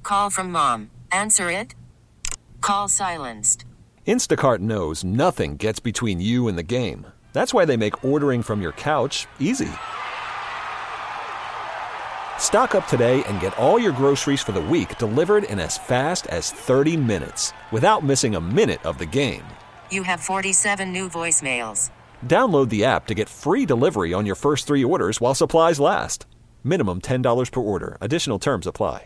call from mom. Answer it. Call silenced. Instacart knows nothing gets between you and the game. That's why they make ordering from your couch easy. Stock up today and get all your groceries for the week delivered in as fast as 30 minutes without missing a minute of the game. You have 47 new voicemails. Download the app to get free delivery on your first 3 orders while supplies last. Minimum $10 per order. Additional terms apply.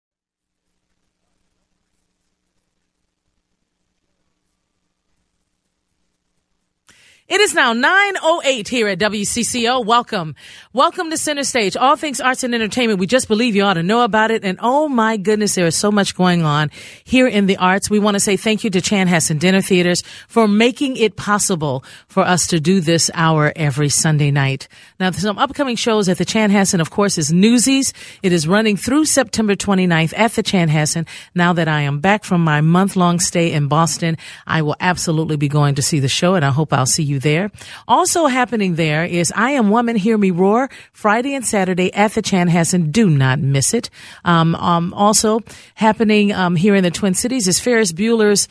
It is now 9:08 here at WCCO. Welcome. Welcome to Center Stage. All things arts and entertainment. We just believe you ought to know about it. And oh my goodness, there is so much going on here in the arts. We want to say thank you to Chanhassen Dinner Theaters for making it possible for us to do this hour every Sunday night. Now, some upcoming shows at the Chanhassen, of course, is Newsies. It is running through September 29th at the Chanhassen. Now that I am back from my month-long stay in Boston, I will absolutely be going to see the show, and I hope I'll see you there. Also happening there is I Am Woman, Hear Me Roar, Friday and Saturday at the Chanhassen. Do not miss it. Also happening here in the Twin Cities is Ferris Mueller's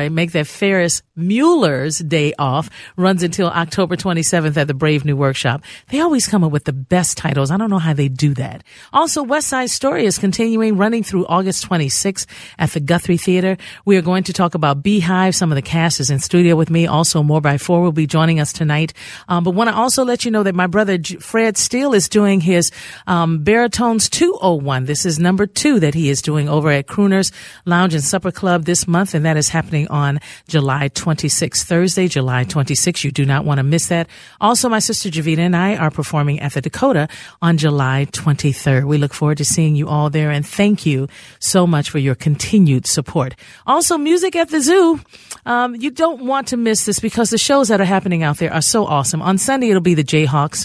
Day Off. Runs until October 27th at the Brave New Workshop. They always come up with the best titles. I don't know how they do that. Also, West Side Story is continuing, running through August 26th at the Guthrie Theater. We are going to talk about Beehive. Some of the cast is in studio with me. Also, More by Four will be joining us tonight. But want to also let you know that my brother Fred Steele is doing his Baritones 201. This is number 2 that he is doing over at Crooners Lounge and Supper Club this month, and that is happening on July 26th, Thursday, July 26th. You do not want to miss that. Also, my sister Javita and I are performing at the Dakota on July 23rd. We look forward to seeing you all there, and thank you so much for your continued support. Also, Music at the Zoo. You don't want to miss this because the shows that are happening out there are so awesome. On Sunday, it'll be the Jayhawks.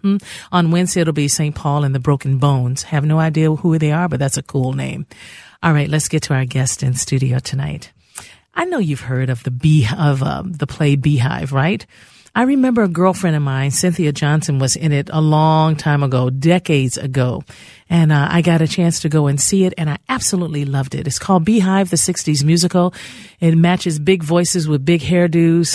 On Wednesday, it'll be St. Paul and the Broken Bones. Have no idea who they are, but that's a cool name. All right, let's get to our guest in studio tonight. I know you've heard of the play Beehive, right? I remember a girlfriend of mine, Cynthia Johnson, was in it a long time ago, decades ago. And I got a chance to go and see it, and I absolutely loved it. It's called Beehive, the 60s musical. It matches big voices with big hairdos.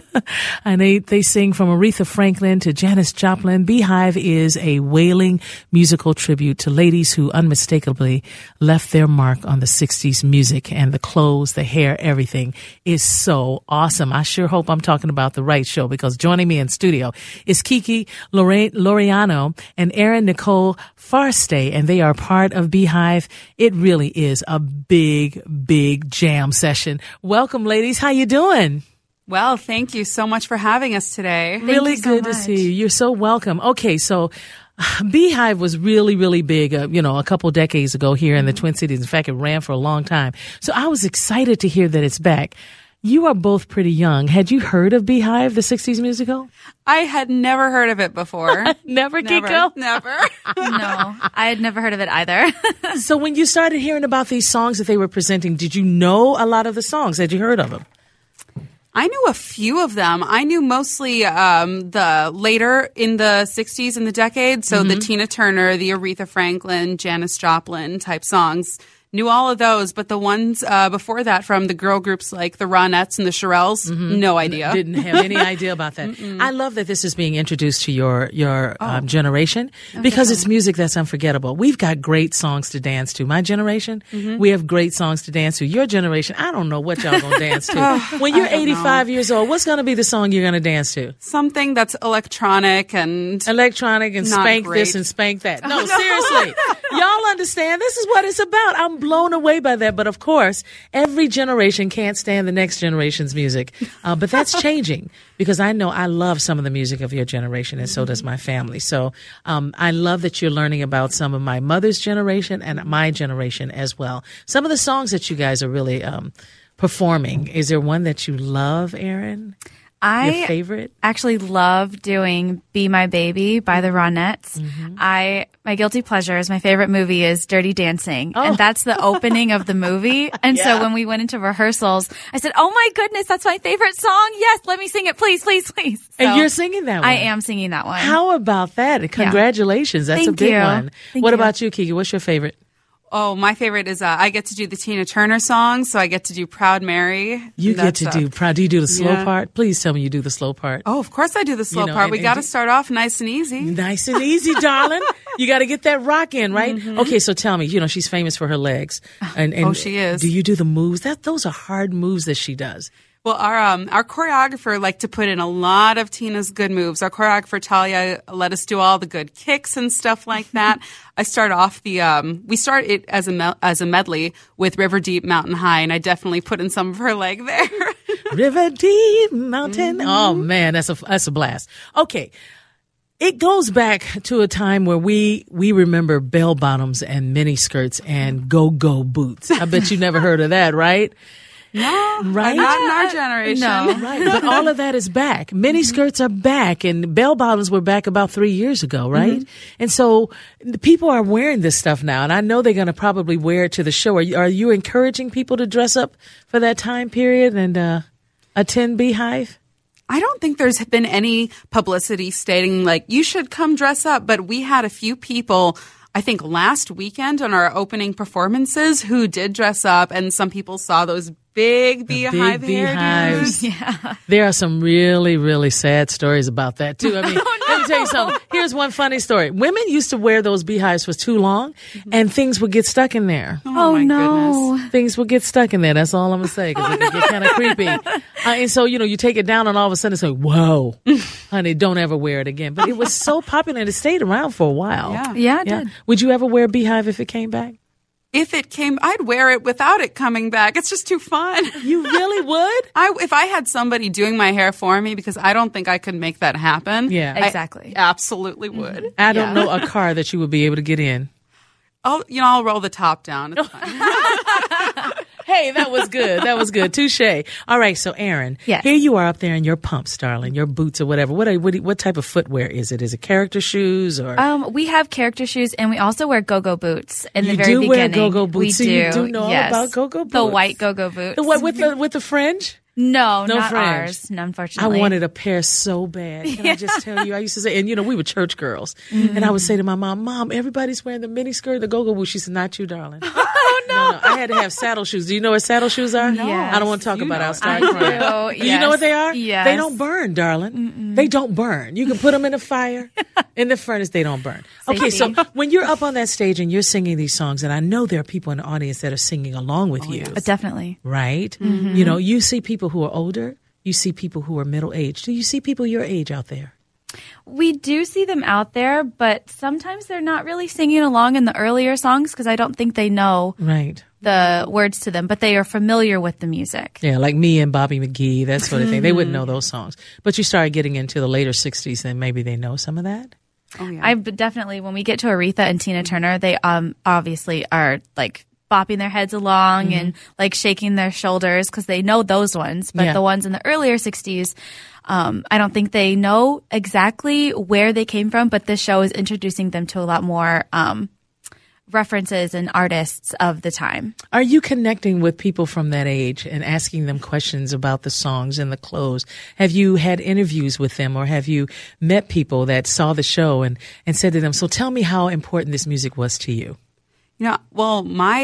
And they sing from Aretha Franklin to Janis Joplin. Beehive is a wailing musical tribute to ladies who unmistakably left their mark on the 60s music, and the clothes, the hair, everything is so awesome. I sure hope I'm talking about the right show, because joining me in studio is Kiki Laureano and Erin Nicole Farstey, and they are part of Beehive. It really is a big, big jam session. Welcome, ladies. How you doing? Well, thank you so much for having us today. Really good to see you. You're so welcome. Okay, so Beehive was really, really big, a couple decades ago here in the Twin Cities. In fact, it ran for a long time. So I was excited to hear that it's back. You are both pretty young. Had you heard of Beehive, the 60s musical? I had never heard of it before. Never, Kiko? Never. No, I had never heard of it either. So when you started hearing about these songs that they were presenting, did you know a lot of the songs? Had you heard of them? I knew a few of them. I knew mostly the later in the 60s in the decade. So the Tina Turner, the Aretha Franklin, Janis Joplin type songs. Knew all of those, but the ones before that from the girl groups like the Ronettes and the Shirelles, no idea. Didn't have any idea about that. I love that this is being introduced to your generation, because it's music that's unforgettable. We've got great songs to dance to. My generation, we have great songs to dance to. Your generation, I don't know what y'all gonna dance to. When you're 85 years old, what's gonna be the song you're gonna dance to? Something that's electronic and spank great. This and spank that. No, seriously. Y'all understand? This is what it's about. I'm blown away by that. But of course, every generation can't stand the next generation's music. But that's changing, because I know I love some of the music of your generation, and so does my family. So I love that you're learning about some of my mother's generation and my generation as well. Some of the songs that you guys are really performing. Is there one that you love, Erin? Your favorite? Actually love doing Be My Baby by the Ronettes. My guilty pleasures, my favorite movie is Dirty Dancing. And that's the opening of the movie. And so when we went into rehearsals, I said, oh my goodness, that's my favorite song. Yes, let me sing it, please, please, please. So and you're singing that one? I am singing that one. How about that? Congratulations. That's Thank a big you. one. Thank what you. about you, Kiki? What's your favorite? Oh, my favorite is I get to do the Tina Turner songs, so I get to do Proud Mary. You get to do Proud. Do you do the slow Yeah. part? Please tell me you do the slow part. Oh, of course I do the slow part. We got to start off nice and easy. Nice and easy, darling. You got to get that rock in, right? Okay, so tell me, she's famous for her legs. And Oh, she is. Do you do the moves? Those are hard moves that she does. Well, our choreographer liked to put in a lot of Tina's good moves. Our choreographer Talia let us do all the good kicks and stuff like that. I start off we start it as a medley with River Deep, Mountain High, and I definitely put in some of her leg there. River Deep Mountain. Oh man, that's a blast. Okay. It goes back to a time where we remember bell bottoms and mini skirts and go-go boots. I bet you never heard of that, right? No, Right? not in our generation. No. Right, but all of that is back. Mini skirts are back, and bell bottoms were back about 3 years ago, right? And so the people are wearing this stuff now, and I know they're going to probably wear it to the show. Are you encouraging people to dress up for that time period and attend Beehive? I don't think there's been any publicity stating like you should come dress up, but we had a few people, I think last weekend on our opening performances, who did dress up, and some people saw those big beehive beehives. hairdos. Yeah. There are some really, really sad stories about that too. I mean, let me tell you something. Here's one funny story. Women used to wear those beehives for too long, and things would get stuck in there. Oh, my no. goodness. Things would get stuck in there. That's all I'm gonna say, because it can get kind of creepy. And so, you take it down, and all of a sudden it's like, whoa, honey, don't ever wear it again. But it was so popular, and it stayed around for a while. Yeah. Yeah, it did. Would you ever wear a beehive if it came back? If it came, I'd wear it without it coming back. It's just too fun. You really would? If I had somebody doing my hair for me, because I don't think I could make that happen. Yeah. I Exactly. absolutely would. I don't know a car that you would be able to get in. Oh, I'll roll the top down. It's fine. Hey, that was good. That was good. Touche. All right. So, Erin, Yes. here you are up there in your pumps, darling, your boots or whatever. What type of footwear is it? Is it character shoes or? We have character shoes, and we also wear go-go boots in You the very do wear beginning. go-go boots, We so do. you do know all yes. about go-go The boots. white go-go boots. The what with the fringe? No, No not fringe. ours. No, I unfortunately. wanted a pair so bad. Can I just tell you? I used to say, and we were church girls, and I would say to my mom, everybody's wearing the mini skirt, the go-go boots. She said, not you, darling. Oh, no. I had to have saddle shoes. Do you know what saddle shoes are? No. I don't want to talk about it. I'll start I crying. do. You know what they are? Yes. They don't burn, darling. They don't burn. You can put them in the fire, in the furnace. They don't burn. Okay, so Safety. when you're up on that stage and you're singing these songs, and I know there are people in the audience that are singing along with you, Definitely. right? You see people who are older. You see people who are middle-aged. Do you see people your age out there? We do see them out there, but sometimes they're not really singing along in the earlier songs because I don't think they know Right. the words to them, but they are familiar with the music. Yeah, like me and Bobby McGee, that sort of thing. They wouldn't know those songs. But you start getting into the later 60s, and maybe they know some of that. Oh, yeah. I definitely, when we get to Aretha and Tina Turner, they obviously are like bopping their heads along and like shaking their shoulders because they know those ones. But Yeah. the ones in the earlier 60s, I don't think they know exactly where they came from, but this show is introducing them to a lot more references and artists of the time. Are you connecting with people from that age and asking them questions about the songs and the clothes? Have you had interviews with them, or have you met people that saw the show and said to them, so tell me how important this music was to you? Well,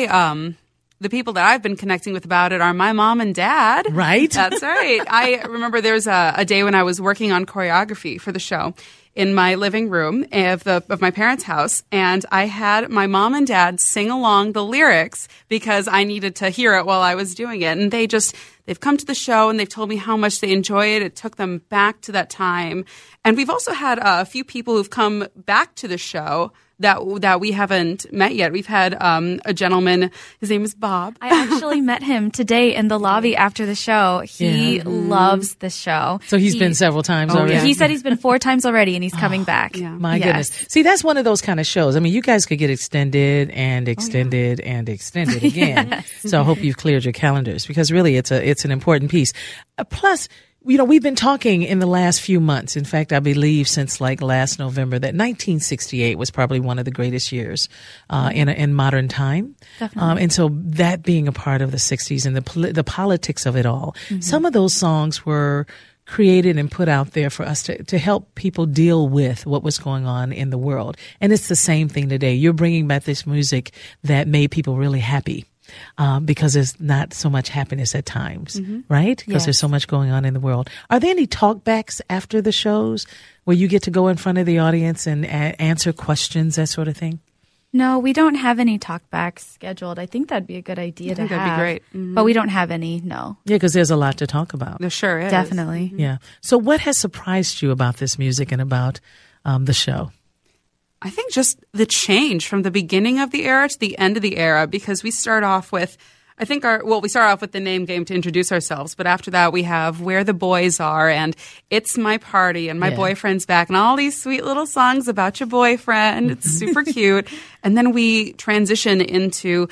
the people that I've been connecting with about it are my mom and dad. Right? That's right. I remember there was a day when I was working on choreography for the show in my living room of my parents' house, and I had my mom and dad sing along the lyrics because I needed to hear it while I was doing it. And they've come to the show and they've told me how much they enjoy it. It took them back to that time. And we've also had a few people who've come back to the show that we haven't met yet. We've had a gentleman, his name is Bob. I actually met him today in the lobby after the show. He loves the show. So he's been several times already. He said he's been 4 times already, and he's coming back. yeah. My Yes. goodness. See, that's one of those kind of shows. I mean, you guys could get extended and extended and extended again. So I hope you've cleared your calendars, because really it's an important piece. Plus, we've been talking in the last few months. In fact, I believe since like last November that 1968 was probably one of the greatest years in modern time. Definitely. And so that being a part of the 60s and the politics of it all, some of those songs were created and put out there for us to help people deal with what was going on in the world. And it's the same thing today. You're bringing back this music that made people really happy. Because there's not so much happiness at times, right? Because there's so much going on in the world. Are there any talkbacks after the shows where you get to go in front of the audience and answer questions, that sort of thing? No, we don't have any talkbacks scheduled. I think that'd be a good idea to have. That'd be great. But we don't have any, no. Yeah, because there's a lot to talk about. There sure is. Definitely. Yeah. So what has surprised you about this music and about the show? I think just the change from the beginning of the era to the end of the era, because we start off with, we start off with the name game to introduce ourselves, but after that we have Where the Boys Are and It's My Party and My Boyfriend's Back and all these sweet little songs about your boyfriend. It's super cute. And then we transition into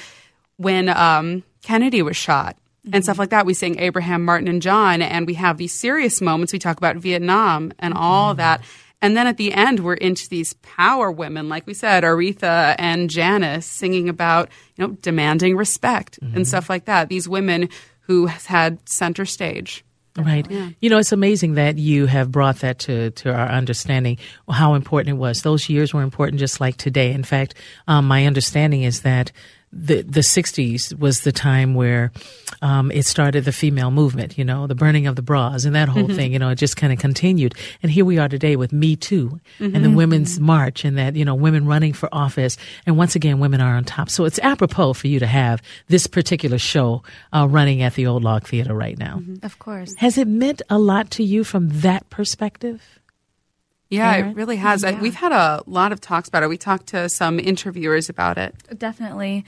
when Kennedy was shot and stuff like that. We sing Abraham, Martin, and John, and we have these serious moments. We talk about Vietnam and all that. And then at the end, we're into these power women, like we said, Aretha and Janice, singing about, demanding respect and stuff like that. These women who had center stage. Right. Yeah. It's amazing that you have brought that to our understanding how important it was. Those years were important just like today. In fact, my understanding is that the 60s was the time where it started the female movement, the burning of the bras and that whole thing, it just kind of continued. And here we are today with Me Too and the Women's March and that, women running for office. And once again, women are on top. So it's apropos for you to have this particular show running at the Old Log Theater right now. Of course. Has it meant a lot to you from that perspective? Yeah, it really has. Yeah. We've had a lot of talks about it. We talked to some interviewers about it. Definitely.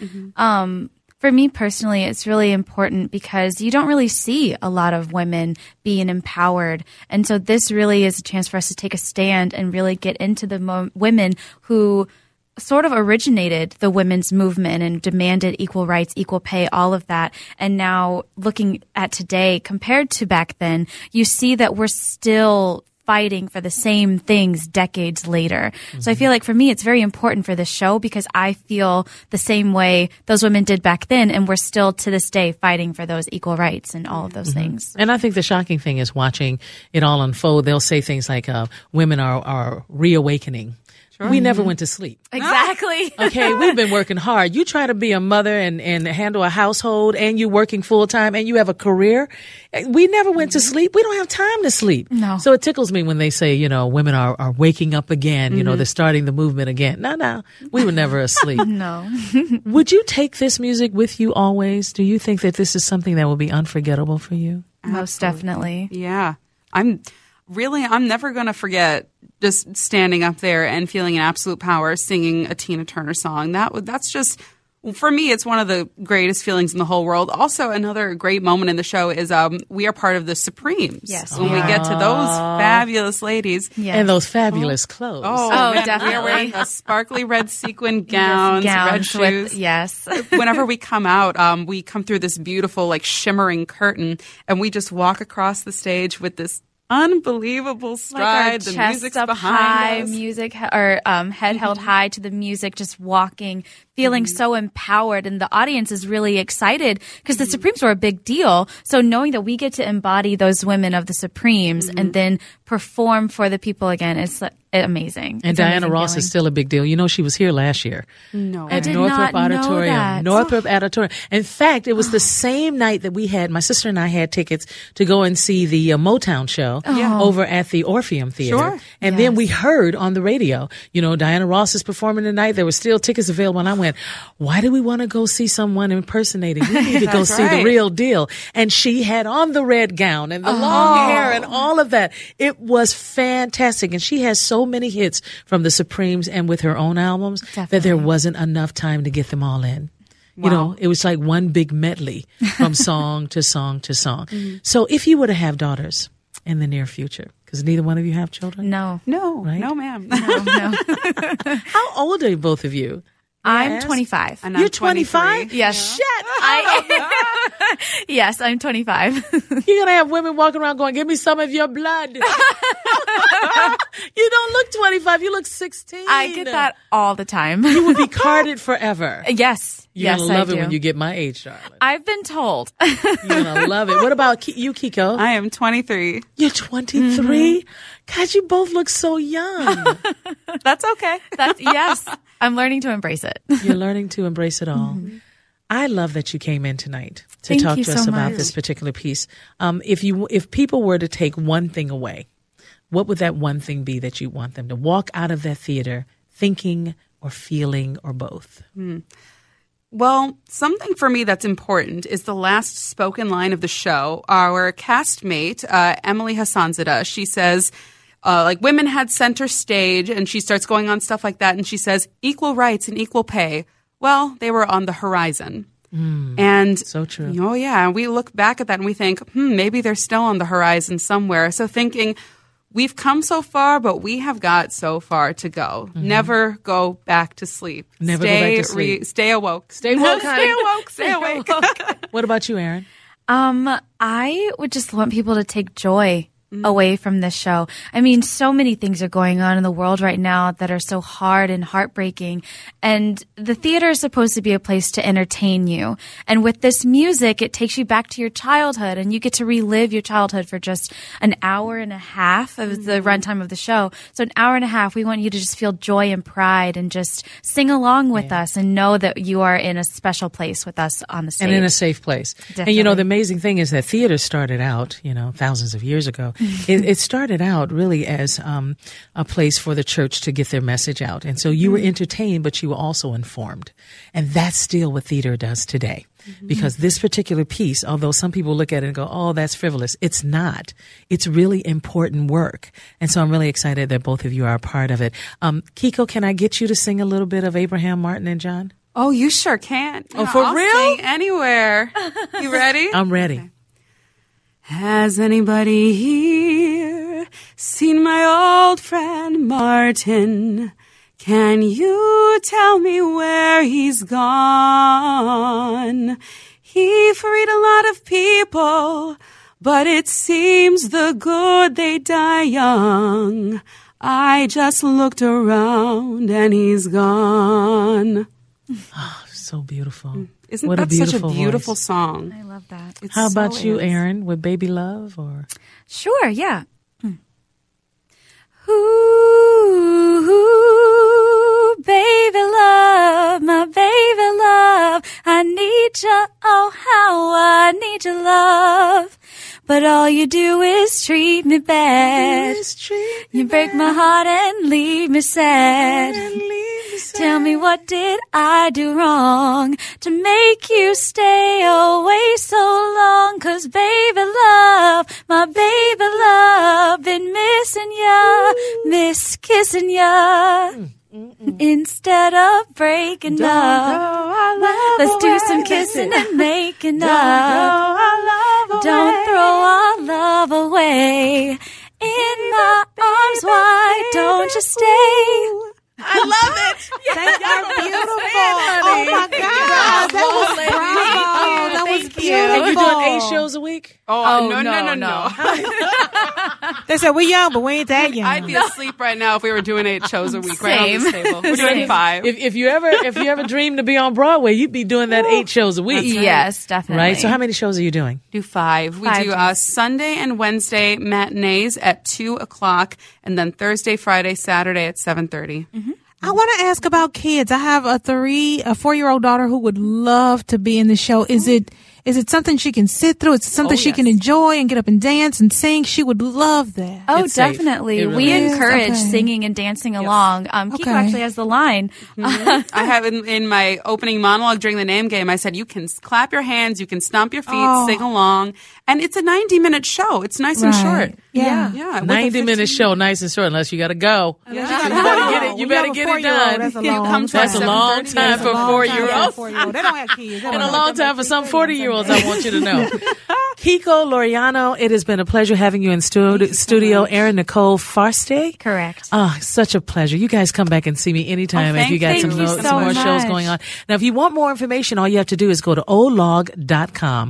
For me personally, it's really important because you don't really see a lot of women being empowered. And so this really is a chance for us to take a stand and really get into the women who sort of originated the women's movement and demanded equal rights, equal pay, all of that. And now looking at today compared to back then, you see that we're still fighting for the same things decades later. So I feel like for me, it's very important for this show because I feel the same way those women did back then. And we're still to this day fighting for those equal rights and all of those things. And I think the shocking thing is watching it all unfold. They'll say things like women are reawakening. Sure. We never went to sleep. Exactly. Okay, we've been working hard. You try to be a mother and handle a household and you're working full time and you have a career. We never went to sleep. We don't have time to sleep. No. So it tickles me when they say, women are waking up again. They're starting the movement again. No, we were never asleep. No. Would you take this music with you always? Do you think that this is something that will be unforgettable for you? Most definitely. Yeah. I'm never going to forget just standing up there and feeling an absolute power singing a Tina Turner song. That's just, for me, it's one of the greatest feelings in the whole world. Also, another great moment in the show is we are part of the Supremes. Yes. When we get to those fabulous ladies. Yes. And those fabulous clothes. Oh, definitely. We are wearing the sparkly red sequin gowns red shoes. Yes. Whenever we come out, we come through this beautiful, shimmering curtain, and we just walk across the stage with this unbelievable stride. The music's up behind high, us. music head held high to the music, just walking, feeling so empowered, and the audience is really excited because the Supremes were a big deal. So knowing that we get to embody those women of the Supremes and then perform for the people again, it's amazing. And Diana Ross is still a big deal. She was here last year. No, at I did Northrop not know Auditorium. that. Northrop Auditorium. In fact, it was the same night that my sister and I had tickets to go and see the Motown show over at the Orpheum Theater. Sure. And then we heard on the radio, Diana Ross is performing tonight. There were still tickets available. And I went, why do we want to go see someone impersonating? We need to go see the real deal. And she had on the red gown and the long hair and all of that. It was fantastic. And she has so many hits from the Supremes and with her own albums that there wasn't enough time to get them all in. Wow. It was like one big medley from song to song to song. So if you were to have daughters in the near future, because neither one of you have children? No, right? No, ma'am. no. How old are both of you? I'm 25. And You're I'm 25? Yes. Shut Yes, I'm 25. You're going to have women walking around going, give me some of your blood. You don't look 25. You look 16. I get that all the time. You would be carded forever. Yes. You're Yes, going to love I it do. when you get my age, darling. I've been told. You're going to love it. What about you, Kiko? I am 23. You're 23? God, you both look so young. That's okay. Yes, I'm learning to embrace it. You're learning to embrace it all. I love that you came in tonight to Thank talk you to us so about much. this particular piece. If people were to take one thing away, what would that one thing be that you want them to walk out of that theater thinking or feeling or both? Well, something for me that's important is the last spoken line of the show. Our castmate, Emily Hassanzadeh, she says, women had center stage, and she starts going on stuff like that, and she says, equal rights and equal pay. Well, they were on the horizon. And So true. Oh, yeah. And we look back at that and we think, maybe they're still on the horizon somewhere. So thinking, we've come so far, but we have got so far to go. Never go back to sleep. Never go back to sleep. Stay awoke. Stay woke, Stay honey. awoke. Stay awake. What about you, Erin? I would just want people to take joy away from this show. I mean, so many things are going on in the world right now that are so hard and heartbreaking. And the theater is supposed to be a place to entertain you. And with this music, it takes you back to your childhood, and you get to relive your childhood for just an hour and a half of the runtime of the show. So an hour and a half, we want you to just feel joy and pride and just sing along with us and know that you are in a special place with us on the stage. And in a safe place. Definitely. And, the amazing thing is that theater started out, thousands of years ago. It started out really as a place for the church to get their message out. And so you were entertained, but you were also informed. And that's still what theater does today. Because this particular piece, although some people look at it and go, oh, that's frivolous, it's not. It's really important work. And so I'm really excited that both of you are a part of it. Kiko, can I get you to sing a little bit of Abraham, Martin, and John? Oh, you sure can. Oh, for I'll real? Sing anywhere. You ready? I'm ready. Okay. Has anybody here seen my old friend Martin? Can you tell me where he's gone? He freed a lot of people, but it seems the good they die young. I just looked around and he's gone. So beautiful. Isn't What that such a beautiful voice. song? I love that. It How about so you, is. Erin, with Baby Love? Or Sure, yeah. Ooh, baby love, my baby love, I need you, oh how I need your love. But all you do is treat me bad. You break my heart and leave me sad. Tell me, what did I do wrong to make you stay away so long? 'Cause baby love, my baby love, been missing ya, miss kissing ya. Instead of breaking up, let's do some kissing and making up. Don't throw our love away. In my arms, why don't you stay? I love it. Thank you. Beautiful. honey. Oh my God. That was bravo. That was beautiful. And you doing 8 shows a week? Oh, no. They said we young, but we ain't that young. I'd be asleep right now if we were doing 8 shows a week right on this table. We're doing Same. 5. If you ever dream to be on Broadway, you'd be doing that 8 shows a week. Yes, definitely. Right? So how many shows are you doing? Do 5. We 5 do days. Sunday and Wednesday matinees at 2:00, and then Thursday, Friday, Saturday at 7:30. I want to ask about kids. I have a 4-year-old daughter who would love to be in the show. Is it something she can sit through? Is it something she can enjoy and get up and dance and sing? She would love that. Oh, It's safe. definitely. It really We is. encourage Okay. singing and dancing along. Kiko Okay. actually has the line. I have in my opening monologue during the name game, I said, you can clap your hands, you can stomp your feet, sing along. And it's a 90-minute show. It's nice and short. Yeah. Yeah. with a 90-minute 15 show, nice and short, unless you got to go. Yeah. You better get it done. That's a You long come to time. That's a long time for 4-year-olds. They don't have kids. And a long time for some 40-year-olds, I want you to know. Kiko Laureano, it has been a pleasure having you in studio. Erin Nicole Farste. Correct. Oh, such a pleasure. You guys come back and see me anytime if you got thank some you some so more shows much. going on. Now, if you want more information, all you have to do is go to oldlog.com,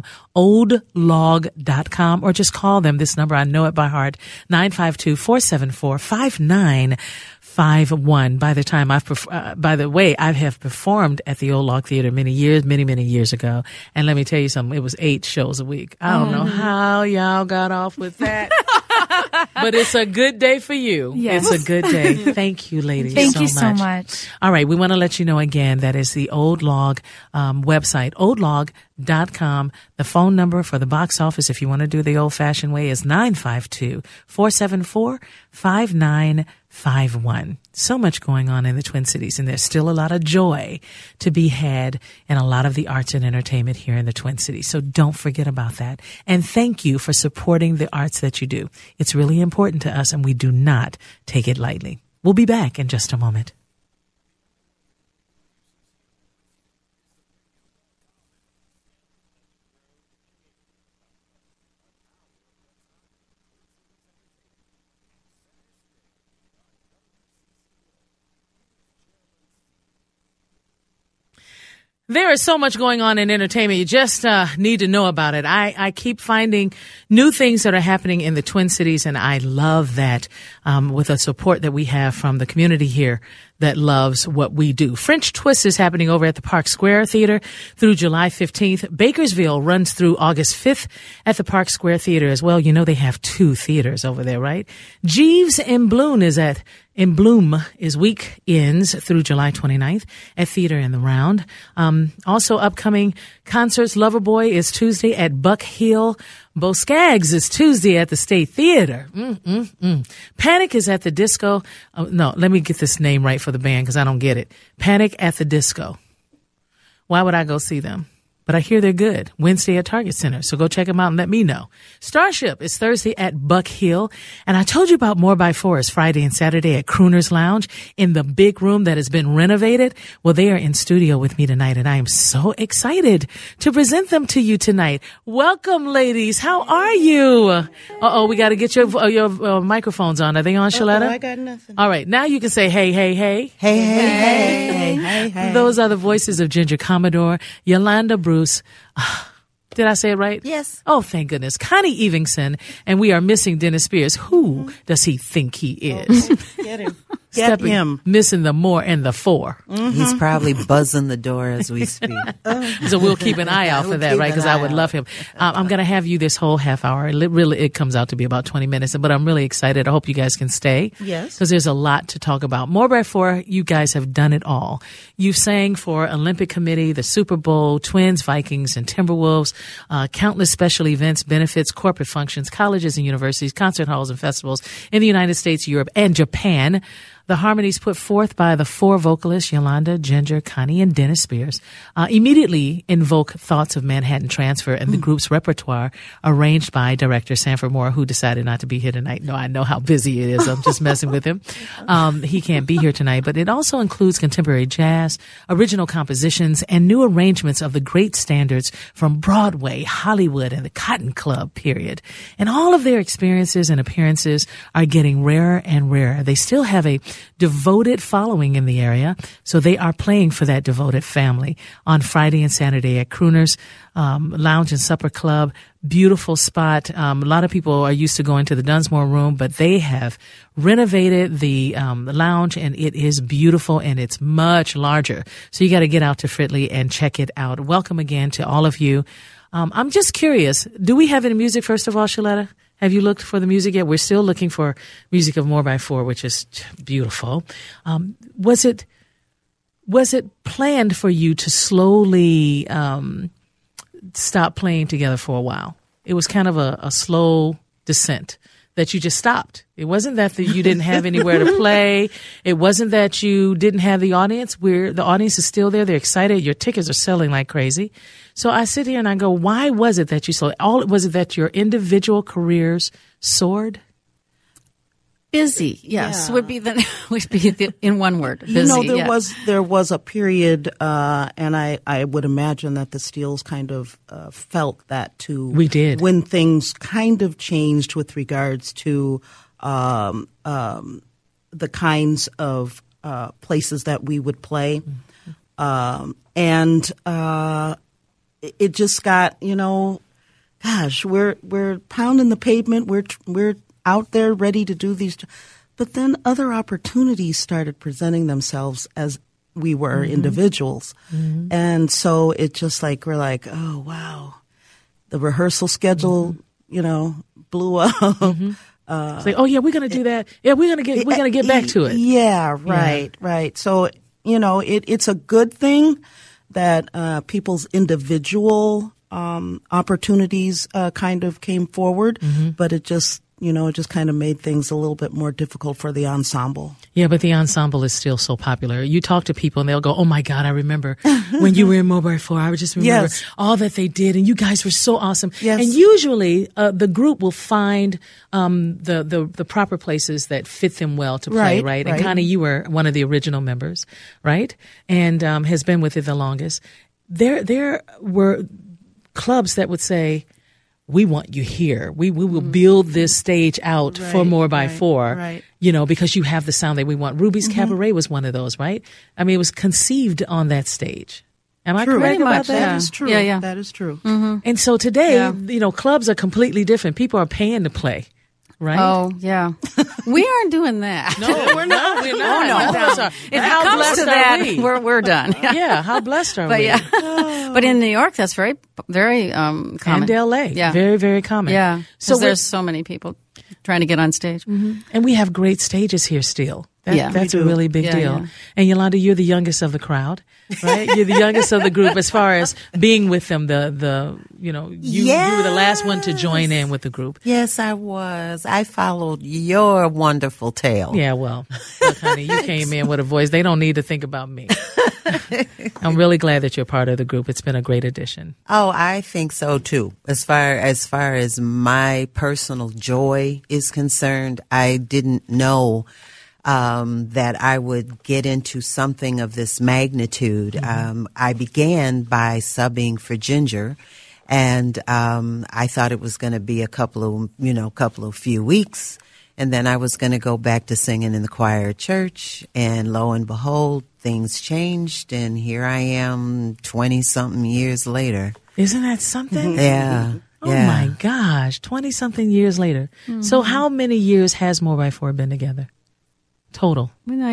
oldlog.com, or just call them. This number, I know it by heart, 952-474-5955. 5951. By the way, I have performed at the Old Log Theater many years ago. And let me tell you something, it was 8 shows a week. I don't know how y'all got off with that. But it's a good day for you. Yes. It's a good day. Thank you, ladies. Thank you so much. All right. We want to let you know again that is the Old Log website, oldlog.com. The phone number for the box office, if you want to do the old fashioned way, is 952-474-5951. So much going on in the Twin Cities, and there's still a lot of joy to be had in a lot of the arts and entertainment here in the Twin Cities. So don't forget about that. And thank you for supporting the arts that you do. It's really important to us, and we do not take it lightly. We'll be back in just a moment. There is so much going on in entertainment. You just need to know about it. I keep finding new things that are happening in the Twin Cities, and I love that with the support that we have from the community here that loves what we do. French Twist is happening over at the Park Square Theater through July 15th. Bakersville runs through August 5th at the Park Square Theater as well. You know they have 2 theaters over there, right? Jeeves in Bloom is weekends through July 29th at Theater in the Round. Also upcoming concerts, Loverboy is Tuesday at Buck Hill. Bo Skaggs is Tuesday at the State Theater. Panic is at the Disco. No, let me get this name right for the band because I don't get it. Panic at the Disco. Why would I go see them? But I hear they're good. Wednesday at Target Center. So go check them out and let me know. Starship is Thursday at Buck Hill. And I told you about More by Four is Friday and Saturday at Crooner's Lounge in the big room that has been renovated. Well, they are in studio with me tonight, and I am so excited to present them to you tonight. Welcome, ladies. How are you? Uh-oh, we got to get your microphones on. Are they on, Shaletta? I got nothing. All right. Now you can say, hey, hey, hey. Hey, hey, hey, hey, hey, hey. Those are the voices of Ginger Commodore, Yolanda Bruce. Did I say it right? Yes. Oh, thank goodness. Connie Evingson, and we are missing Dennis Spears. Who does he think he is? Get him. Get him. Missing the more and the four. He's probably buzzing the door as we speak. So we'll keep an eye out for that, right? Because I would love him. I'm going to have you this whole half hour. It comes out to be about 20 minutes, but I'm really excited. I hope you guys can stay. Yes. Because there's a lot to talk about. More by Four, you guys have done it all. You've sang for Olympic Committee, the Super Bowl, Twins, Vikings, and Timberwolves, countless special events, benefits, corporate functions, colleges and universities, concert halls and festivals in the United States, Europe, and Japan. The harmonies put forth by the 4 vocalists, Yolanda, Ginger, Connie, and Dennis Spears, immediately invoke thoughts of Manhattan Transfer and the group's repertoire arranged by director Sanford Moore, who decided not to be here tonight. No, I know how busy it is. I'm just messing with him. He can't be here tonight, but it also includes contemporary jazz, original compositions, and new arrangements of the great standards from Broadway, Hollywood, and the Cotton Club period. And all of their experiences and appearances are getting rarer and rarer. They still have a devoted following in the area, so they are playing for that devoted family on Friday and Saturday at Crooner's Lounge and Supper Club. Beautiful spot. A lot of people are used to going to the Dunsmore Room, but they have renovated the lounge, and it is beautiful, and it's much larger. So you got to get out to Fritley and check it out. Welcome again to all of you. I'm just curious, do we have any music, first of all, Shaletta? Have you looked for the music yet? We're still looking for music of More by Four, which is beautiful. Was it planned for you to slowly stop playing together for a while? It was kind of a slow descent that you just stopped. It wasn't that you didn't have anywhere to play. It wasn't that you didn't have the audience. The audience is still there. They're excited. Your tickets are selling like crazy. So I sit here and I go, why was it that you slowed? Was it that your individual careers soared? Busy, yes, would be in one word. Busy, you know, there was a period, and I would imagine that the Steels kind of felt that too. We did when things kind of changed with regards to the kinds of places that we would play, and it just got, you know, gosh, we're pounding the pavement. We're out there ready to do these. But then other opportunities started presenting themselves as we were individuals. And so it just like, we're like, oh, wow. The rehearsal schedule, blew up. It's like, oh yeah, we're going to do that. Yeah, we're going to get back to it. Yeah, right. So, it's a good thing that people's individual opportunities kind of came forward, but it just kind of made things a little bit more difficult for the ensemble. Yeah, but the ensemble is still so popular. You talk to people and they'll go, oh my God, I remember when you were in Mobile 4. I just remember all that they did and you guys were so awesome. Yes. And usually the group will find the proper places that fit them well to play, right? And Connie, you were one of the original members, right? And has been with it the longest. There were clubs that would say, we want you here. We will build this stage out for More by Four, because you have the sound that we want. Ruby's Cabaret was one of those, right? I mean, it was conceived on that stage. Am I correct about that? That is true. Yeah. That is true. And so today, clubs are completely different. People are paying to play. Right? Oh, yeah. We aren't doing that. No, we're not. We're not. Oh, no. If it comes to that, we're done. Yeah, how blessed are we? But in New York, that's very, very common. And L.A., very, very common. Yeah, so there's so many people trying to get on stage. And we have great stages here still. That's a really big deal. Yeah. And Yolanda, you're the youngest of the crowd, right? You're the youngest of the group as far as being with them. You were the last one to join in with the group. Yes, I was. I followed your wonderful tale. Yeah, well, look, honey, you came in with a voice. They don't need to think about me. I'm really glad that you're part of the group. It's been a great addition. Oh, I think so too. As far as my personal joy is concerned, I didn't know that I would get into something of this magnitude. I began by subbing for Ginger, and I thought it was going to be a couple of few weeks, and then I was going to go back to singing in the choir at church, and lo and behold, things changed, and here I am 20-something years later. Isn't that something? Yeah. Oh my gosh, 20-something years later. So how many years has More by Four been together? Total.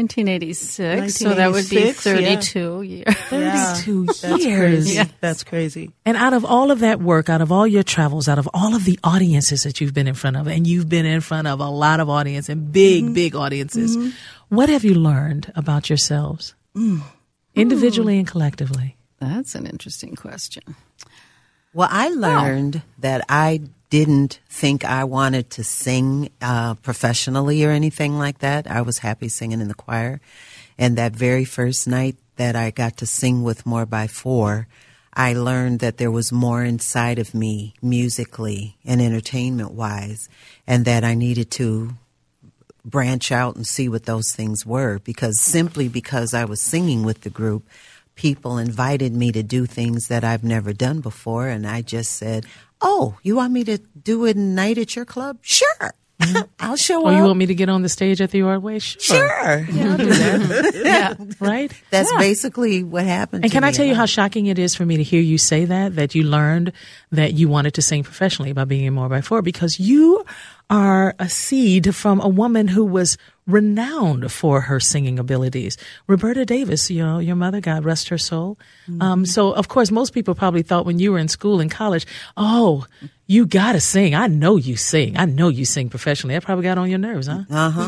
1986, so that would be 32 years. 32 That's years. crazy. Yes. That's crazy. And out of all of that work, out of all your travels, out of all of the audiences that you've been in front of, and you've been in front of a lot of audience and big audiences, what have you learned about yourselves? Individually and collectively? That's an interesting question. Well, I learned that I didn't think I wanted to sing professionally or anything like that. I was happy singing in the choir. And that very first night that I got to sing with More by Four, I learned that there was more inside of me musically and entertainment-wise, and that I needed to branch out and see what those things were, because I was singing with the group, people invited me to do things that I've never done before, and I just said, oh, you want me to do a night at your club? Sure. I'll show up. Or you want me to get on the stage at the Ordway? Sure. Yeah, I'll do that. Right? That's basically what happened. And can I tell you how shocking it is for me to hear you say that you learned that you wanted to sing professionally by being in More by Four, because you are a seed from a woman who was renowned for her singing abilities. Roberta Davis, your mother, God rest her soul. So, of course, most people probably thought when you were in school and college, oh, you got to sing. I know you sing. I know you sing professionally. That probably got on your nerves, huh?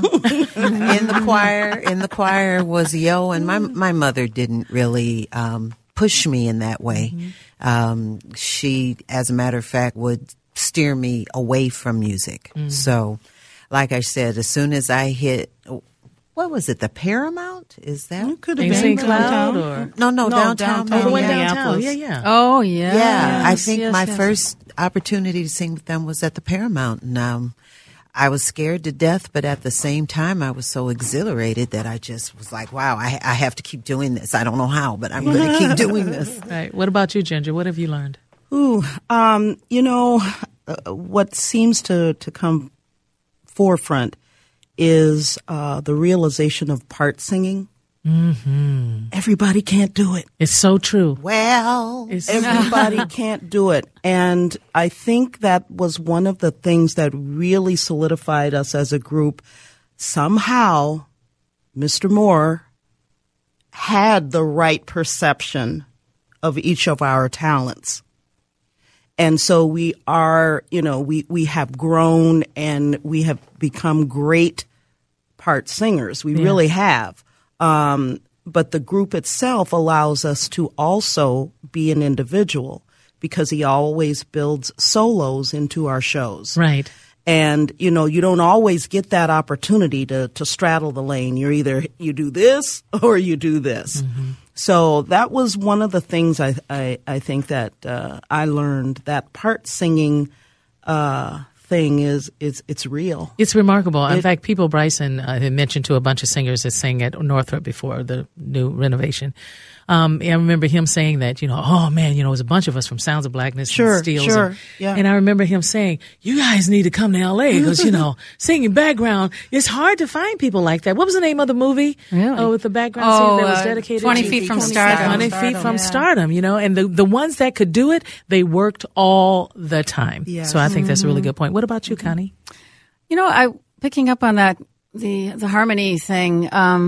In the choir was Yo, and my mother didn't really push me in that way. She, as a matter of fact, would steer me away from music. So, like I said, as soon as I hit, what was it, the Paramount? Is that? It could have In been St. Cloud or? No, downtown. Oh, the one downtown. Yeah. Oh, yeah. Yeah, I think my first opportunity to sing with them was at the Paramount. And I was scared to death, but at the same time, I was so exhilarated that I just was like, wow, I have to keep doing this. I don't know how, but I'm going to keep doing this. Right. What about you, Ginger? What have you learned? What seems to come forefront is the realization of part singing. Everybody can't do it. It's so true. Well, Everybody can't do it. And I think that was one of the things that really solidified us as a group somehow Mr. Moore had the right perception of each of our talents. And so we are, we have grown and we have become great part singers. We really have. But the group itself allows us to also be an individual because he always builds solos into our shows. Right. And, you don't always get that opportunity to straddle the lane. You're either you do this or you do this. Mm-hmm. So that was one of the things I think that I learned, that part singing thing it's real. It's remarkable. In fact, People Bryson had mentioned to a bunch of singers that sang at Northrop before the new renovation. I remember him saying that, oh man, it was a bunch of us from Sounds of Blackness and Steels. And I remember him saying, you guys need to come to LA because, singing background, it's hard to find people like that. What was the name of the movie? Really? Oh, with the background singer that was dedicated 20 Feet from Stardom. 20 Feet from Stardom, and the ones that could do it, they worked all the time. Yes. So I think that's a really good point. What about you, Connie? Picking up on that, the harmony thing,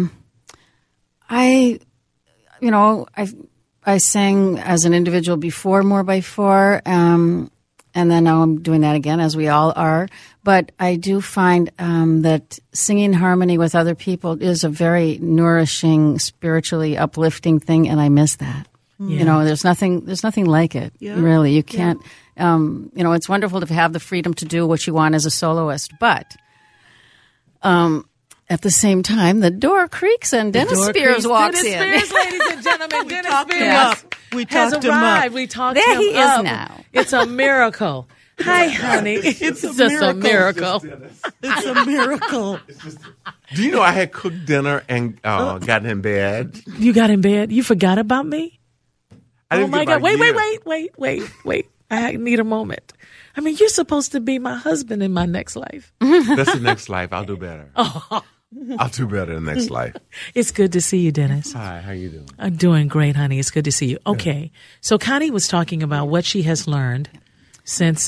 I sang as an individual before More by Four, and then now I'm doing that again, as we all are. But I do find that singing harmony with other people is a very nourishing, spiritually uplifting thing, and I miss that. Yeah. There's nothing like it. Yeah. Really, you can't. Yeah. It's wonderful to have the freedom to do what you want as a soloist, but. At the same time, the door creaks and Dennis Spears walks in. Dennis Spears, ladies and gentlemen, Dennis Spears We has talked him arrived. up. We talked there him he up. is now. It's a miracle. Hi, honey. It's just a miracle. It's a miracle. Do you know I had cooked dinner and gotten in bed? You got in bed? You forgot about me? Oh, my God. Wait. I need a moment. I mean, you're supposed to be my husband in my next life. That's the next life. I'll do better. I'll do better in the next life. It's good to see you, Dennis. Hi, how you doing? I'm doing great, honey. It's good to see you. Okay. So Connie was talking about what she has learned since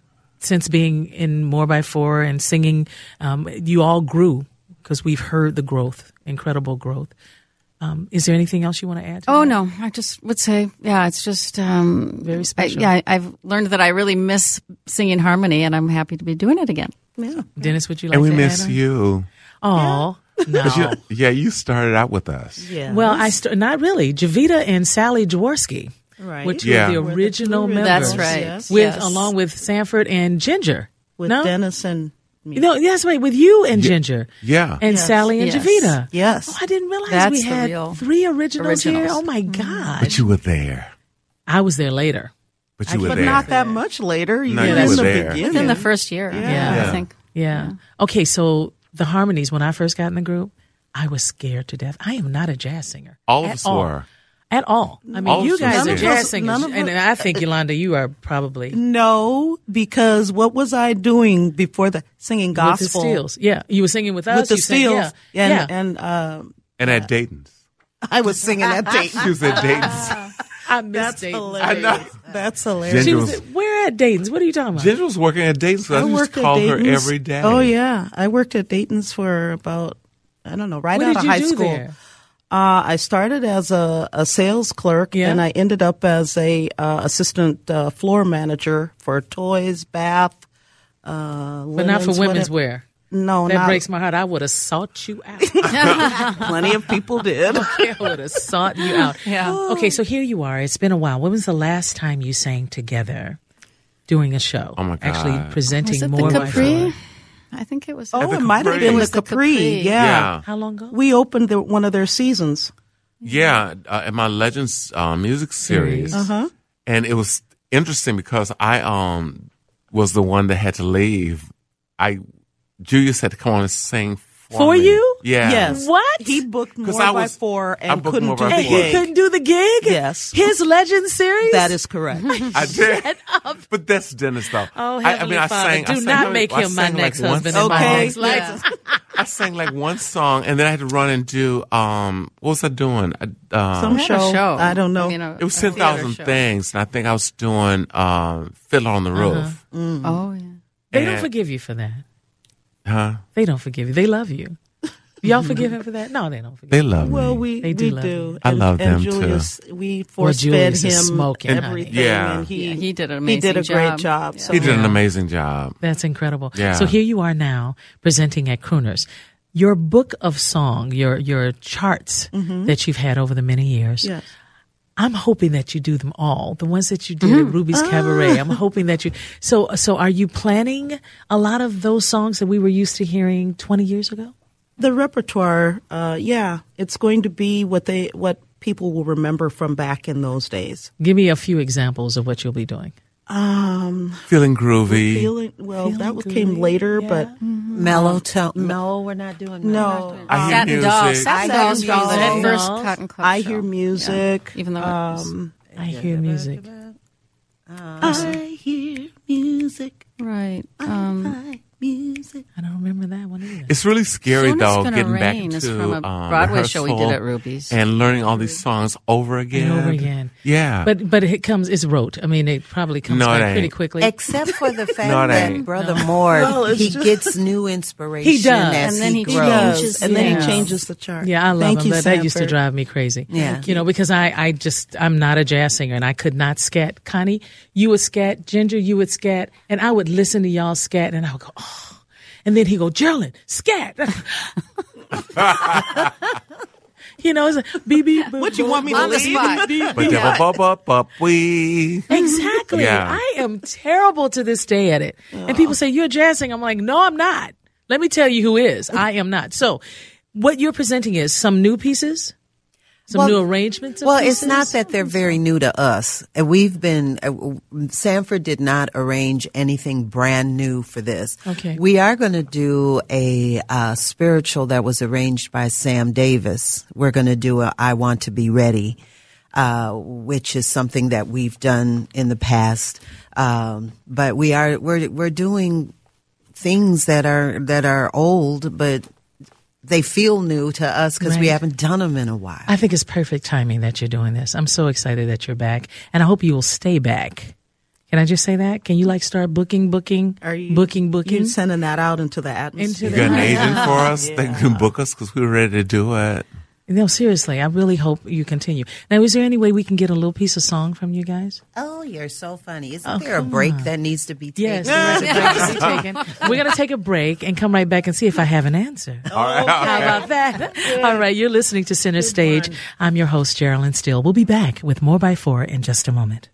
being in More by Four and singing. You all grew because we've heard the growth, incredible growth. Is there anything else you want to add to that? No. I just would say, it's just very special. I've learned that I really miss singing harmony, and I'm happy to be doing it again. Yeah. Dennis, would you like to add? And we miss you. Oh, no. You started out with us. Yeah. Well, not really. Javita and Sally Jaworski, which were the original members. That's right. Along with Sanford and Ginger. With Dennis and me. That's right. With you and Ginger. Yeah. And Sally and Javita. Yes. Oh, I didn't realize we had 3 originals here. Oh, my God. But you were there. I was there later. But you were there. But not that much later. You were in the beginning. Within the first year. Yeah. I think. Yeah. Okay, so the harmonies, when I first got in the group, I was scared to death. I am not a jazz singer. All of us were. At all. I mean, you guys are jazz singers. And I think, Yolanda, you are probably. No, because what was I doing before the singing gospel? With the Steels. Yeah. You were singing with us. With the Steels. And at Dayton's. I was singing at Dayton's. She was at Dayton's. I miss Dayton's. I know. That's hilarious. She was where at Dayton's? What are you talking about? Ginger was working at Dayton's. I used to call her every day. Oh, yeah. I worked at Dayton's for about, I don't know, right out of high school. There? I started as a sales clerk, and I ended up as a assistant floor manager for toys, bath, linens, but not for women's wear. No, that breaks my heart. I would have sought you out. Plenty of people did. I would have sought you out. Yeah. Okay, so here you are. It's been a while. When was the last time you sang together doing a show? Oh my God! Actually presenting was it More the by Capri? Four. I think it was. Oh, it might have been the Capri. Yeah. How long ago? We opened one of their seasons. Yeah, in my Legends music series. And it was interesting because I was the one that had to leave. Julius had to come on and sing for me. You? Yeah. Yes. What? He booked More by Four and couldn't do the And gig. he couldn't do the gig? Yes. His Legend series? That is correct. I did. Shut up. But that's Dennis, though. Oh, Heavenly Father, do not make him my next husband in my next life. I sang like one song, and then I had to run and do, what was I doing? Some show. I don't know. It was 10,000 Things, and I think I was doing Fiddler on the Roof. Oh, yeah. They don't forgive you for that. Huh? They don't forgive you. They love you. Y'all forgive him for that? No, they don't forgive They you. love Well, me. we do do. love you. I love them, too. Julius, we Well, force fed Julius is him smoking, honey. everything, Yeah. and he did an he did a amazing great job. job. So He did an amazing job. That's incredible. Yeah. So here you are now presenting at Crooners. Your book of song, your charts that you've had over the many years. Yes. I'm hoping that you do them all. The ones that you did at Ruby's Cabaret. I'm hoping that you. So are you planning a lot of those songs that we were used to hearing 20 years ago? The repertoire, it's going to be what people will remember from back in those days. Give me a few examples of what you'll be doing. Feeling groovy. That came later, but Mellow tone. No, we're not doing no. I hear Satin Dolls. music. Satin I Dolls hear from the music. first Cotton Club I show. hear music. Yeah. Even though it was, I hear music. I hear music. right. I music. I don't remember that one either. It's really scary, Soon It's though, Gonna getting back Rain to is from a Broadway show we did rehearsal at Ruby's. and learning all these songs over again. And over again. Yeah. But it's rote. I mean, it probably comes No, it back ain't. pretty quickly. Except for the fact No, it that ain't. Brother Moore, Well, it's he just- gets new inspiration He does. as And then he grows. changes And then Yeah. he changes the chart. Yeah, I love Thank him, you, but that used to Sanford. drive me crazy. Yeah. You know, because I'm not a jazz singer and I could not scat. Connie, you would scat. Ginger, you would scat. And I would listen to y'all scat and I would go, oh. And then he'd go, Geraldine, scat. You know, it's like, beep, What you want me to On the leave? spot. But we. Exactly. Yeah. I am terrible to this day at it. And people say, you're a jazz singer. I'm like, no, I'm not. Let me tell you who is. I am not. So what you're presenting is some new pieces, some new arrangements of Well, pieces? it's not that they're very new to us. We've been, Sanford did not arrange anything brand new for this. Okay. We are going to do a spiritual that was arranged by Sam Davis. We're going to do a I Want to Be Ready, which is something that we've done in the past. But we're doing things that are old, but they feel new to us because we Right. haven't done them in a while. I think it's perfect timing that you're doing this. I'm so excited that you're back, and I hope you will stay back. Can I just say that? Can you start booking? Are you booking? You sending that out into the atmosphere? You got an agent for us that can book us because we're ready to do it. No, seriously, I really hope you continue. Now, is there any way we can get a little piece of song from you guys? Oh, you're so funny. Isn't there a break that needs to be taken? Yes, there is a break to be taken. We're going to take a break and come right back and see if I have an answer. How about that? All right, you're listening to Center Stage. I'm your host, Geraldine Steele. We'll be back with More by 4 in just a moment.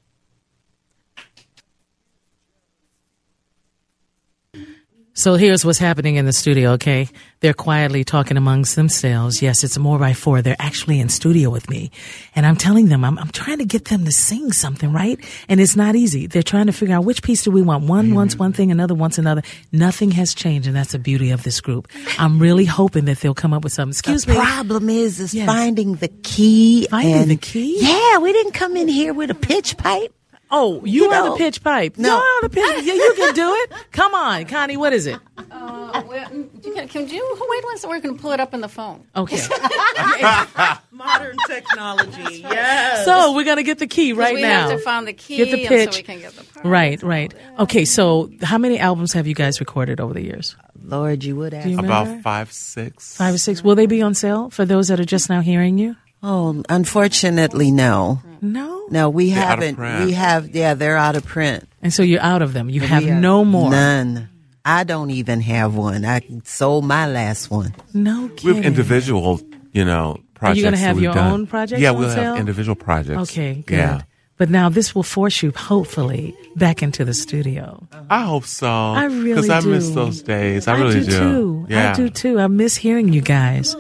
So here's what's happening in the studio, okay? They're quietly talking amongst themselves. Yes, it's More by 4. They're actually in studio with me. And I'm telling them, I'm trying to get them to sing something, right? And it's not easy. They're trying to figure out which piece do we want. One wants one thing, another wants another. Nothing has changed, and that's the beauty of this group. I'm really hoping that they'll come up with something. Excuse me. The problem is Yes. finding the key. Finding the key? Yeah, we didn't come in here with a pitch pipe. Oh, you are know. the pitch pipe. No. You are the pitch. Yeah, you can do it. Come on, Connie, what is it? Can you wait one second? We're going to pull it up in the phone. Okay. Modern technology. Yes. So we're going to get the key right we now. have to find the key Get the and pitch. so we can get the part. Right. Okay, so how many albums have you guys recorded over the years? Lord, you would ask. Do you remember? About 5, 6. 5 or 6. Will they be on sale for those that are just now hearing you? Oh, unfortunately, no. No. No, we They're out of haven't. print. We have, they're out of print. And so you're out of them. You have We are- no more. None. I don't even have one. I sold my last one. No We kidding. have individual, projects. Are you gonna have that we've your done. own projects Yeah, on we'll sale? have individual projects. Okay, good. Yeah. But now this will force you, hopefully, back into the studio. I hope so. I really Because I do. miss those days. I really do too. Yeah. I do too. I miss hearing you guys.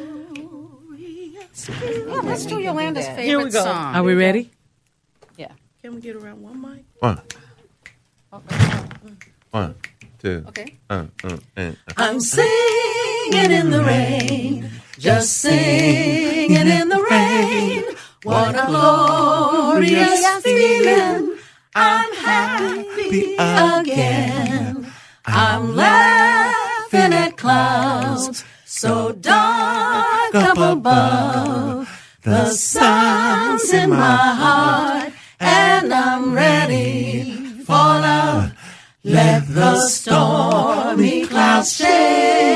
Well, let's do Yolanda's favorite Here we go. song. Are we ready? Yeah. Can we get around one mic? 1, 2. Okay. I'm singing in the rain, just singing in the rain. What a glorious feeling. I'm happy again. I'm laughing at clouds so dark up above. The sun's in my heart and I'm ready for love. Let the stormy clouds shake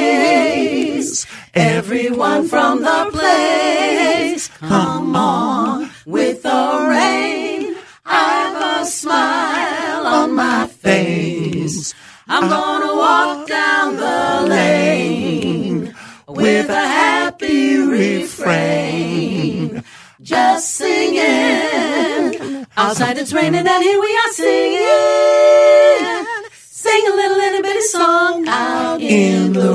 Everyone from the place, come on with the rain. I've a smile on my face. I'm gonna walk down the lane with a happy refrain. Just singing. Outside it's raining and here we are singing. Sing a little itty bitty song out in the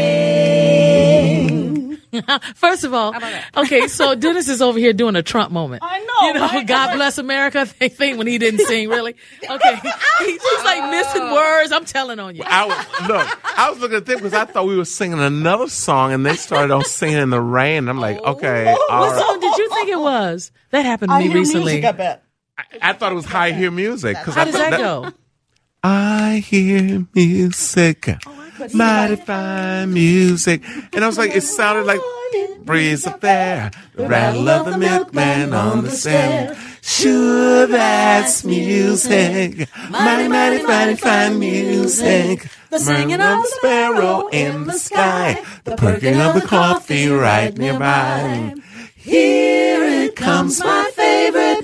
rain. First of all, okay, so Dennis is over here doing a Trump moment. I know. You know, right? God bless America. They think when he didn't sing, really. Okay, he's just like missing words. I'm telling on you. I was looking at them because I thought we were singing another song, and they started on singing in the rain. I'm like, okay. What song did you think it was? That happened to me recently. Music, I bet. I thought it was I Hear Music. How does that go? I hear music, mighty fine music. And I was like, it sounded like breeze up there, the rattle of the milkman on the stem. Sure, that's music, mighty, mighty, mighty fine music. The singing of the sparrow in the sky, the perking of the coffee right nearby. Here it comes, my favorite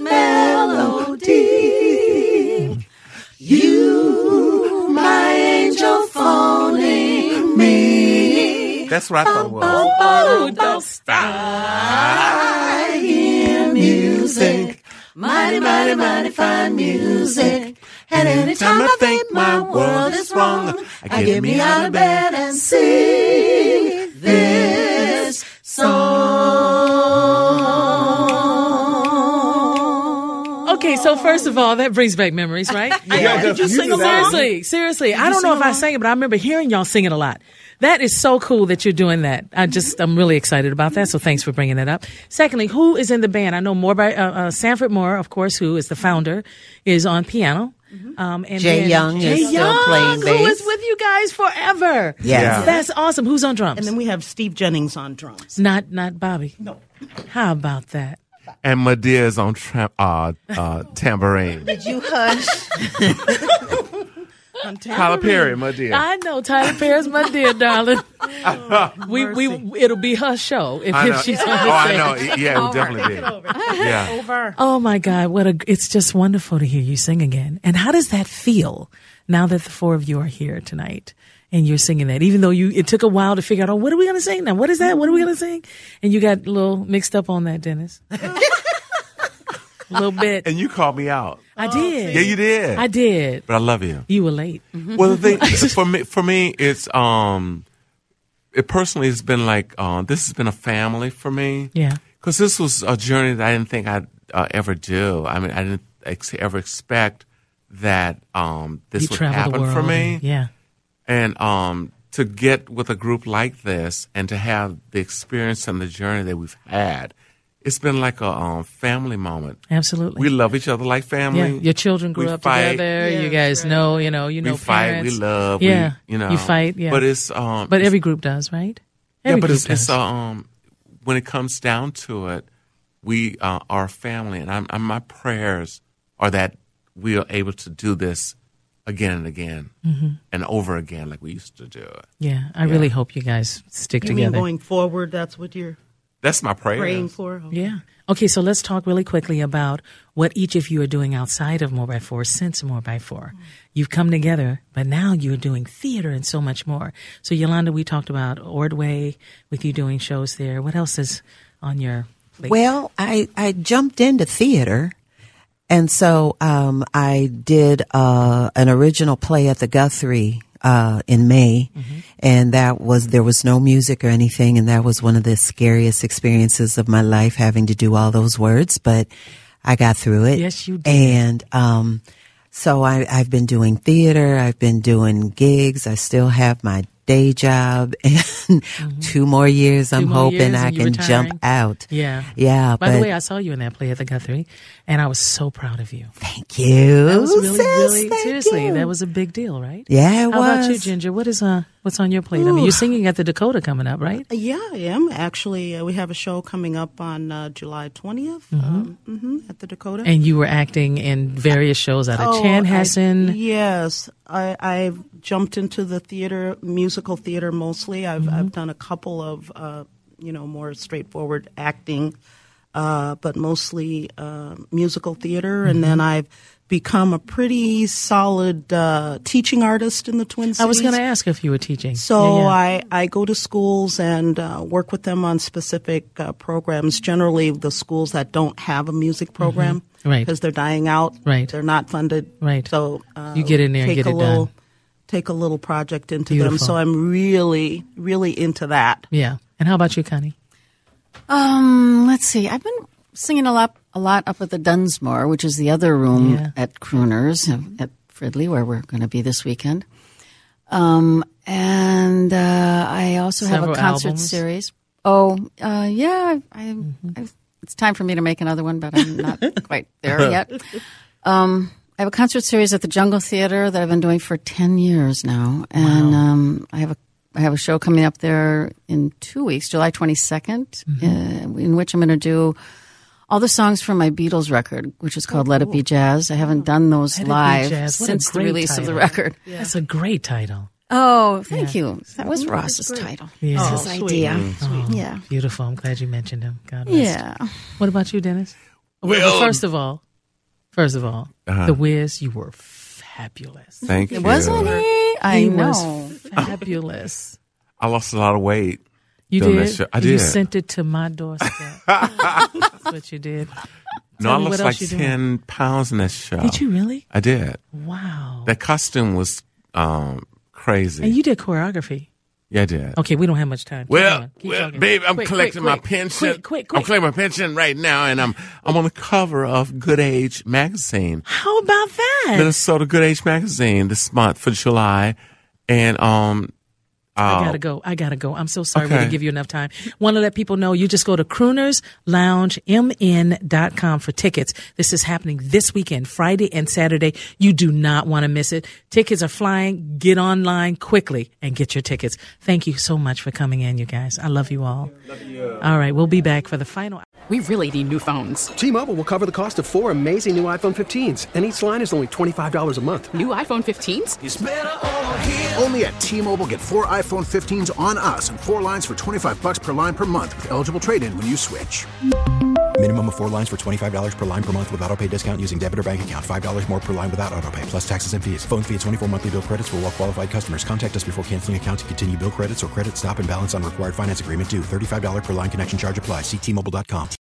melody. You, my angel, phoning me. That's what I thought it was. Oh, don't stop. I hear music, mighty, mighty, mighty fine music. And anytime I think my world is wrong, I get me out of bed and sing this song. Okay, so first of all, that brings back memories, right? Yeah, Did you sing along? Seriously. I don't know if I sang it, but I remember hearing y'all sing it a lot. That is so cool that you're doing that. I'm really excited about that. So thanks for bringing that up. Secondly, who is in the band? I know more by Sanford Moore, of course, who is the founder, is on piano. And Jay Young is still playing bass. Who is with you guys forever. Yeah. That's awesome. Who's on drums? And then we have Steve Jennings on drums. Not Bobby. No. How about that? And Madea is on tambourine. Did you hush? Tyler Perry, Madea. I know Tyler Perry's my dear darling. It'll be her show if she's on the I know. Yeah, it would definitely be. Yeah. Over. Oh my God, it's just wonderful to hear you sing again. And how does that feel now that the four of you are here tonight and you're singing that? Even though it took a while to figure out, what are we going to sing now? What is that? What are we going to sing? And you got a little mixed up on that, Dennis. A little bit. And you called me out. I did. Yeah, you did. I did. But I love you. You were late. Well, the thing for me, it's it personally has been like this has been a family for me. Yeah. Because this was a journey that I didn't think I'd ever do. I mean, I didn't ever expect that this would happen for me. Yeah. And to get with a group like this and to have the experience and the journey that we've had, it's been like a family moment. Absolutely. We love each other like family. Yeah. Your children grew up together. You guys know, you know we parents. fight, we love, yeah. you fight, yeah. But it's but every group does, right? It's when it comes down to it, we are a family, and my prayers are that we are able to do this again and again and over again like we used to do it. Yeah, I really hope you guys stick together. You mean going forward, that's what you're That's my prayer. praying for? Okay. Yeah. Okay, so let's talk really quickly about what each of you are doing outside of 4x4, since 4x4. You've come together, but now you're doing theater and so much more. So, Yolanda, we talked about Ordway, with you doing shows there. What else is on your plate? Well, I jumped into theater. And so I did an original play at the Guthrie in May, and there was no music or anything, and that was one of the scariest experiences of my life, having to do all those words, but I got through it. Yes, you did. And so I've been doing theater, I've been doing gigs, I still have my day job, and 2 more years I'm hoping I can jump out. Yeah. Yeah. By the way, I saw you in that play at the Guthrie, and I was so proud of you. Thank you. That was really, Sis, really, thank seriously, you. that was a big deal, right? Yeah, it was. How about you, Ginger? What is What's on your plate? I mean, you're singing at the Dakota coming up, right? Yeah, I am. Actually, we have a show coming up on July 20th at the Dakota. And you were acting in various shows out of Chanhassen. Yes. I've jumped into the theater, musical theater mostly. I've done a couple of, more straightforward acting, but mostly musical theater. And then I've become a pretty solid teaching artist in the Twin Cities. I was going to ask if you were teaching. So I go to schools and work with them on specific programs, generally the schools that don't have a music program. Right. Because they're dying out. Right. They're not funded. Right. So you get in there and get it done. Take a little project into Beautiful. them. So I'm really, really into that. Yeah. And how about you, Connie? Let's see. I've been singing a lot up at the Dunsmore, which is the other room at Crooners at Fridley, where we're going to be this weekend. And I also have a concert series. It's time for me to make another one, but I'm not quite there yet. I have a concert series at the Jungle Theater that I've been doing for 10 years now, and I have a show coming up there in 2 weeks, July 22nd, in which I'm going to do all the songs from my Beatles record, which is called Let It Be Jazz. I haven't done those live since the release of the record. Yeah. That's a great title. Oh, thank you. That was Ross's title. Yeah. His idea. Yeah. Beautiful. I'm glad you mentioned him. God bless. Yeah. What about you, Dennis? Well, first of all, The Wiz, you were fabulous. Thank you. Wasn't he? I know. Was fabulous. I lost a lot of weight. You did? I did. You sent it to my doorstep. That's what you did. No, I lost like 10 pounds in that show. Did you really? I did. Wow. That costume was crazy. And you did choreography. Yeah, I did. Okay, we don't have much time. Babe, I'm collecting my pension. Quick. I'm collecting my pension right now, and I'm on the cover of Good Age magazine. How about that? Minnesota Good Age magazine this month for July, and I gotta go. I'm so sorry we didn't give you enough time. Want to let people know you just go to croonersloungemn.com for tickets. This is happening this weekend, Friday and Saturday. You do not want to miss it. Tickets are flying. Get online quickly and get your tickets. Thank you so much for coming in, you guys. I love you all. Love you. All right, we'll be back for the final. We really need new phones. T-Mobile will cover the cost of 4 amazing new iPhone 15s, and each line is only $25 a month. New iPhone 15s? It's better over here. Only at T-Mobile, get 4 iPhone 15s on us and 4 lines for $25 per line per month with eligible trade-in when you switch. Minimum of 4 lines for $25 per line per month with autopay discount using debit or bank account. $5 more per line without autopay, plus taxes and fees. Phone fee at 24 monthly bill credits for well-qualified customers. Contact us before canceling account to continue bill credits or credit stop and balance on required finance agreement due. $35 per line connection charge applies. See T-Mobile.com.